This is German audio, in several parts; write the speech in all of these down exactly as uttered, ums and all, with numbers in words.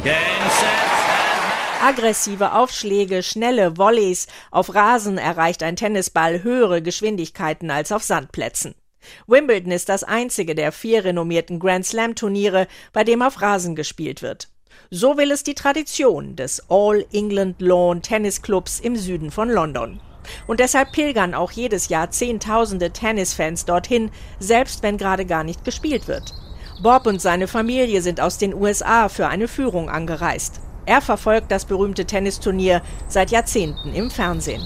Aggressive Aufschläge, schnelle Volleys. Auf Rasen erreicht ein Tennisball höhere Geschwindigkeiten als auf Sandplätzen. Wimbledon ist das einzige der vier renommierten Grand-Slam-Turniere, bei dem auf Rasen gespielt wird. So will es die Tradition des All England Lawn Tennisclubs im Süden von London. Und deshalb pilgern auch jedes Jahr Zehntausende Tennisfans dorthin, selbst wenn gerade gar nicht gespielt wird. Bob und seine Familie sind aus den U S A für eine Führung angereist. Er verfolgt das berühmte Tennisturnier seit Jahrzehnten im Fernsehen.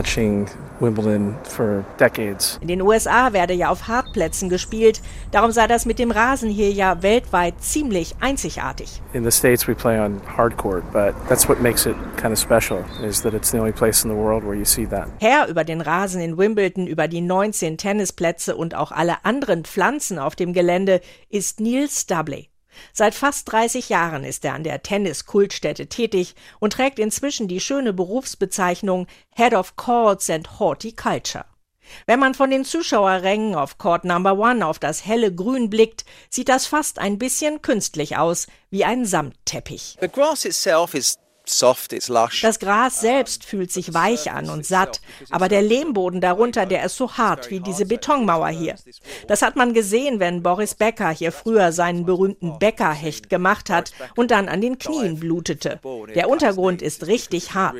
Wimbledon for decades. In den U S A werde ja auf Hartplätzen gespielt, darum sei das mit dem Rasen hier ja weltweit ziemlich einzigartig. In the States we play on hard court, but that's what makes it kind of special, is that it's the only place in the world where you see that. Herr über den Rasen in Wimbledon, über die neunzehn Tennisplätze und auch alle anderen Pflanzen auf dem Gelände ist Neil Stubley. Seit fast dreißig Jahren ist er an der Tennis-Kultstätte tätig und trägt inzwischen die schöne Berufsbezeichnung Head of Courts and Horticulture. Wenn man von den Zuschauerrängen auf Court Number One auf das helle Grün blickt, sieht das fast ein bisschen künstlich aus, wie ein Samtteppich. The grass itself is soft, it's lush. Das Gras selbst fühlt sich weich an und satt, aber der Lehmboden darunter, der ist so hart wie diese Betonmauer hier. Das hat man gesehen, wenn Boris Becker hier früher seinen berühmten Beckerhecht gemacht hat und dann an den Knien blutete. Der Untergrund ist richtig hart.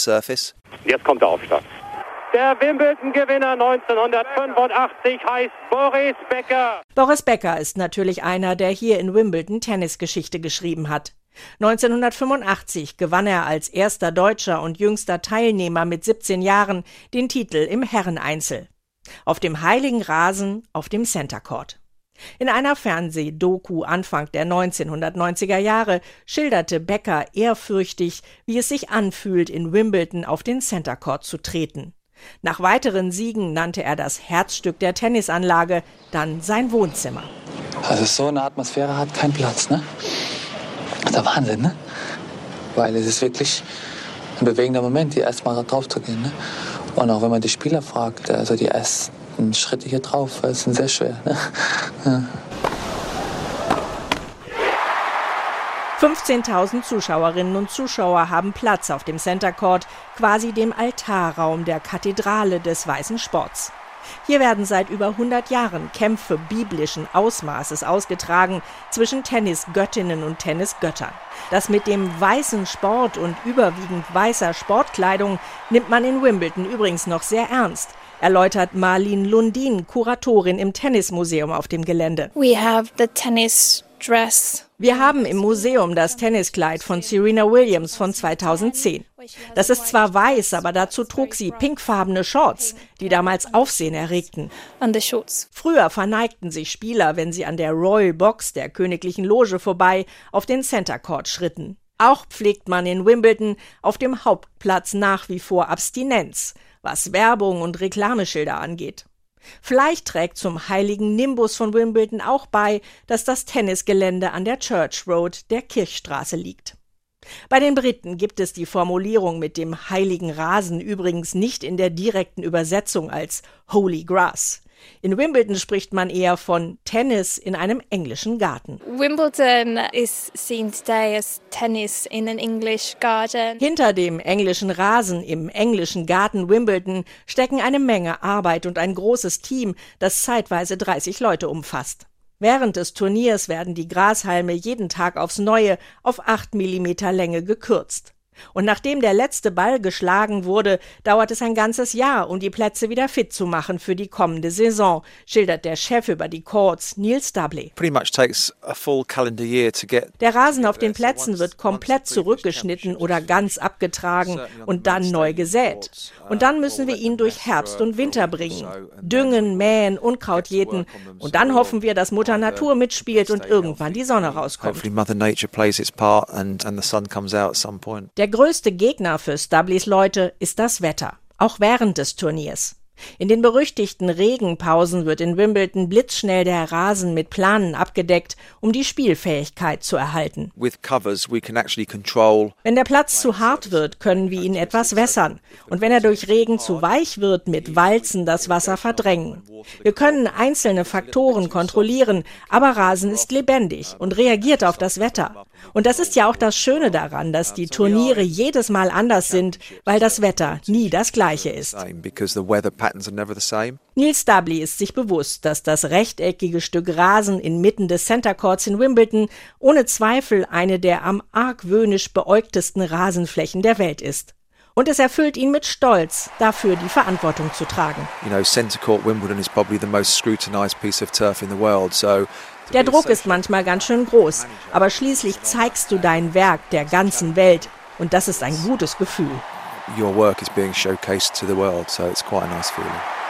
Jetzt kommt der Aufschlag. Der Wimbledon-Gewinner neunzehnhundertfünfundachtzig heißt Boris Becker. Boris Becker ist natürlich einer, der hier in Wimbledon Tennisgeschichte geschrieben hat. neunzehnhundertfünfundachtzig gewann er als erster Deutscher und jüngster Teilnehmer mit siebzehn Jahren den Titel im Herreneinzel. Auf dem heiligen Rasen auf dem Center Court. In einer Fernsehdoku Anfang der neunzehnhundertneunziger Jahre schilderte Becker ehrfürchtig, wie es sich anfühlt, in Wimbledon auf den Center Court zu treten. Nach weiteren Siegen nannte er das Herzstück der Tennisanlage dann sein Wohnzimmer. Also so eine Atmosphäre hat keinen Platz, ne? Das ist der Wahnsinn, ne? Weil es ist wirklich ein bewegender Moment, hier erstmal da drauf zu gehen, ne? Und auch wenn man die Spieler fragt, also die ersten Schritte hier drauf sind sehr schwer, ne? Ja. fünfzehntausend Zuschauerinnen und Zuschauer haben Platz auf dem Center Court, quasi dem Altarraum der Kathedrale des weißen Sports. Hier werden seit über hundert Jahren Kämpfe biblischen Ausmaßes ausgetragen zwischen Tennisgöttinnen und Tennisgöttern. Das mit dem weißen Sport und überwiegend weißer Sportkleidung nimmt man in Wimbledon übrigens noch sehr ernst, erläutert Marlene Lundin, Kuratorin im Tennismuseum auf dem Gelände. We have the tennis dress. Wir haben im Museum das Tenniskleid von Serena Williams von zweitausendzehn. Das ist zwar weiß, aber dazu trug sie pinkfarbene Shorts, die damals Aufsehen erregten. Früher verneigten sich Spieler, wenn sie an der Royal Box der königlichen Loge vorbei auf den Center Court schritten. Auch pflegt man in Wimbledon auf dem Hauptplatz nach wie vor Abstinenz, was Werbung und Reklameschilder angeht. Vielleicht trägt zum heiligen Nimbus von Wimbledon auch bei, dass das Tennisgelände an der Church Road, der Kirchstraße, liegt. Bei den Briten gibt es die Formulierung mit dem heiligen Rasen übrigens nicht in der direkten Übersetzung als Holy Grass. In Wimbledon spricht man eher von Tennis in einem englischen Garten. Wimbledon is seen today as tennis in an English garden. Hinter dem englischen Rasen im englischen Garten Wimbledon stecken eine Menge Arbeit und ein großes Team, das zeitweise dreißig Leute umfasst. Während des Turniers werden die Grashalme jeden Tag aufs Neue auf acht Millimeter Länge gekürzt. Und nachdem der letzte Ball geschlagen wurde, dauert es ein ganzes Jahr, um die Plätze wieder fit zu machen für die kommende Saison, schildert der Chef über die Courts, Neil Stubley. Der Rasen auf den Plätzen wird komplett zurückgeschnitten oder ganz abgetragen und dann neu gesät. Und dann müssen wir ihn durch Herbst und Winter bringen. Düngen, mähen, Unkraut jäten. Und dann hoffen wir, dass Mutter Natur mitspielt und irgendwann die Sonne rauskommt. Der größte Gegner für Stubleys Leute ist das Wetter, auch während des Turniers. In den berüchtigten Regenpausen wird in Wimbledon blitzschnell der Rasen mit Planen abgedeckt, um die Spielfähigkeit zu erhalten. Wenn der Platz zu hart wird, können wir ihn etwas wässern. Und wenn er durch Regen zu weich wird, mit Walzen das Wasser verdrängen. Wir können einzelne Faktoren kontrollieren, aber Rasen ist lebendig und reagiert auf das Wetter. Und das ist ja auch das Schöne daran, dass die Turniere jedes Mal anders sind, weil das Wetter nie das gleiche ist. Niels Stabley ist sich bewusst, dass das rechteckige Stück Rasen inmitten des Center Courts in Wimbledon ohne Zweifel eine der am argwöhnisch beäugtesten Rasenflächen der Welt ist. Und es erfüllt ihn mit Stolz, dafür die Verantwortung zu tragen. You know, Center Court Wimbledon is probably the most scrutinized piece of turf in the world, so der Druck ist manchmal ganz schön groß, aber schließlich zeigst du dein Werk der ganzen Welt und das ist ein gutes Gefühl. Your work is being showcased to the world, so it's quite a nice feeling.